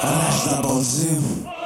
Rush Double G.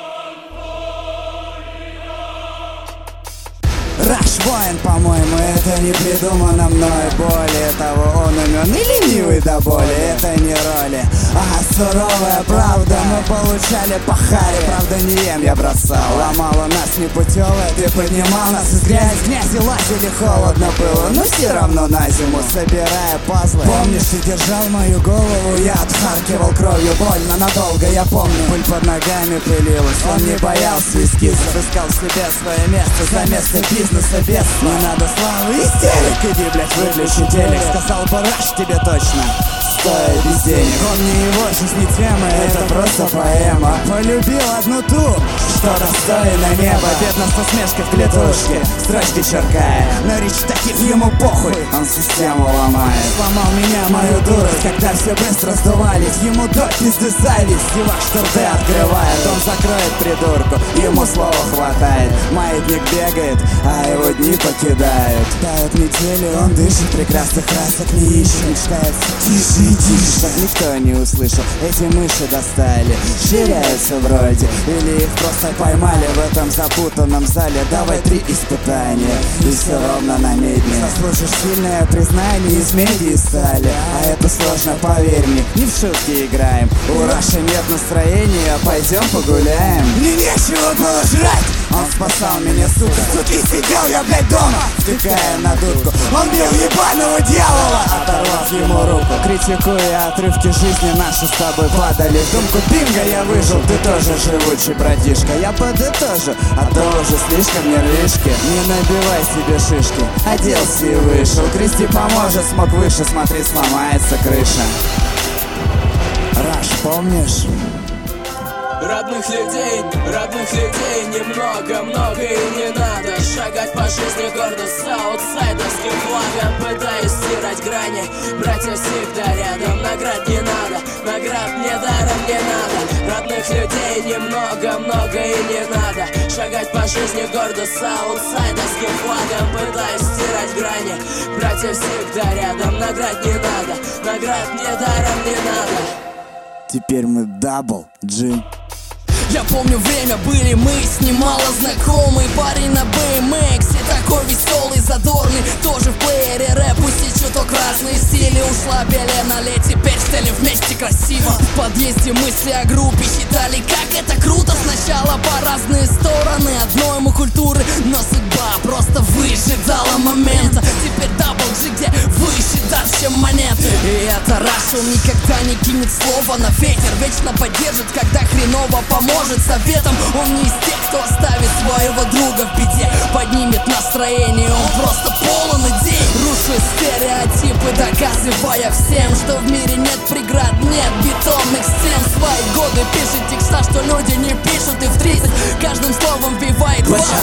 Rush воин, по-моему, это не придумано мной. Более того, он умен и ленивый до боли. Это не роли, а суровая правда. Мы получали по харе, правда не ем я бросал. Ломала нас непутевая, ты поднимал нас из грязи. В грязи лазили, холодно было, но все равно на зиму, собирая пазлы. Помнишь, ты держал мою голову, я отхаркивал кровью. Больно надолго, я помню. Пыль под ногами пылилась, он не боялся эскизов. Искал в себе свое место, за место бизнеса без. Не надо славы, истерик, иди, блядь, выключи телек. Сказал бы Rush тебе точно, стоя без денег. Он не его жизнь, не тема, это просто поэма. Полюбил одну ту, что достойно неба. Бедно с усмешкой в клетушке, строчки черкая. На речитатив ему похуй, он систему ломает. Сломал меня, мою дурость, когда все быстро сдувались. Ему до пизды зависть, его штурты открывает. Он закроет придурку, ему слова хватает. Маятник бегает, а его дни покидают. Тают недели, он дышит, прекрасных красок не ищет. Мечтает тише и тише, чтоб никто не услышал. Эти мыши достали, ширяются вроде, или их просто поймали в этом запутанном зале. Давай 3 испытания, и все ровно на медне. Заслужишь сильное признание из меди и стали. А это сложно, поверь мне, не в шутки играем. У Раши нет настроения, пойдем погуляем. Мне нечего было жрать, он спасал меня, сука. Сутки сидел я, блядь, дома, втыкая на дудку. Он бил ебаного дьявола, оторвав ему руку. Критикуя отрывки жизни, наши с тобой падали в думку. Бинго, я выжил, ты тоже живучий, братишка. Я подытожу, а то уже слишком нервишки. Не набивай себе шишки, оделся и вышел. Крести поможет, смог выше, смотри, сломается крыша. Rush, помнишь? Родных людей немного, много и не надо. Шагать по жизни гордо с аутсайдерским флагом. Пытаюсь стирать грани, братья всегда рядом. Наград не надо, наград мне даром не надо. Родных людей немного, много и не надо. Шагать по жизни гордо с аутсайдерским флагом. Пытаюсь стирать грани, братья всегда рядом. Наград не надо, наград мне даром не надо. Теперь мы Double G. Я помню время, были мы с ним мало знакомый. Парень на BMX и такой веселый, задорный. Тоже в плеере рэп, пусть и чуток разные стили. Ушла белая на лет, теперь стали вместе красиво. В подъезде мысли о группе считали, как это круто. Сначала по разные стороны одной мы культуры, но судьба просто выжидала момента. Теперь Double G, где выше даже, чем монеты. И это Rush, он никогда не кинет слово на ветер. Вечно поддержит, когда хреново поможет советом. Он не из тех, кто оставит своего друга в беде. Поднимет настроение, он просто полон идей. Рушит стереотипы, доказывая всем, что в мире нет преград, нет бетонных стен. Свои годы пишет текста, что люди не пишут. И в 30 каждым словом вбивает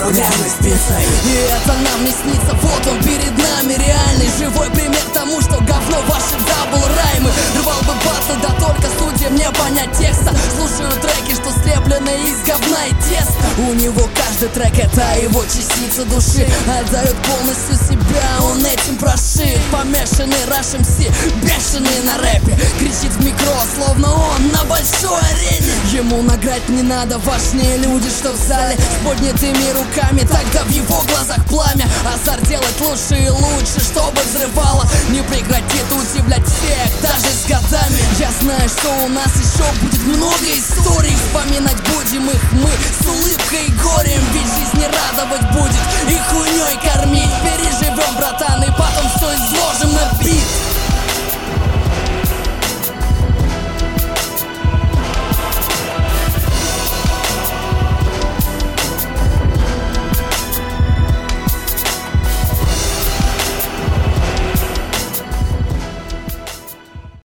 спицей. И это нам не снится, вот он перед нами реальный, живой пример тому, что говно ваши дабл раймы. Рвал бы басы, да только судьям не понять текста. Слушаю треки, что слеплены из говна и теста. У него каждый трек это его частица души. Отдает полностью себя, он этим прошит. Помешанный Rush MC, бешеный на рэпе. Кричит в микро, словно он на большой арене. Ему награть не надо, важнее люди, что в зале. С поднятыми руками, тогда в его глазах пламя. Азарт делать лучше и лучше, чтобы взрывало. Не прекратит удивлять всех, даже с годами. Я знаю, что у нас еще будет много историй. Вспоминать будем их мы с улыбкой и горем. Ведь жизнь